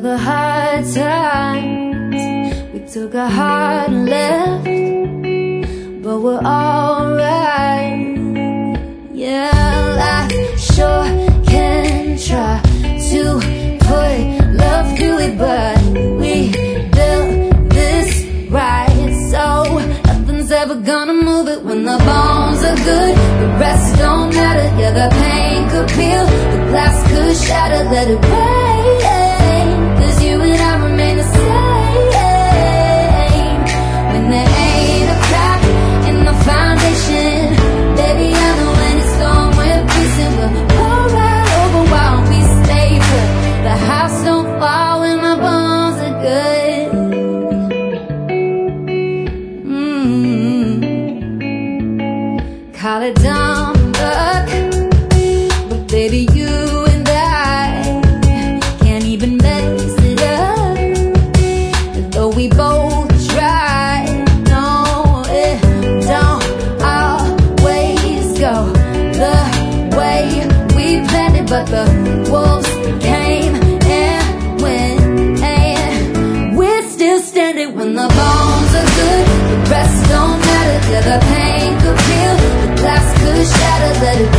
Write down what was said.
the hard times, we took a hard left, but we're alright. Yeah, life sure can try to put love through it, but we built this right, so nothing's ever gonna move it. When the bones are good, the rest don't matter. Yeah, the pain could peel, the glass could shatter. Let it rain, 'cause you and I remain the same. When there ain't a crack in the foundation, baby, I know when it's gone, we're facing. We'll pour right over while we stay put. The house don't fall when my bones are good. Call it dumb luck, but baby, you and I can't even mess it up. And though we both try, no, it don't always go the way we planned it. But the wolves came and went, and we're still standing. When the bones are good, the rest don't matter. Yeah, the pain could peel, the glass could shatter. Let it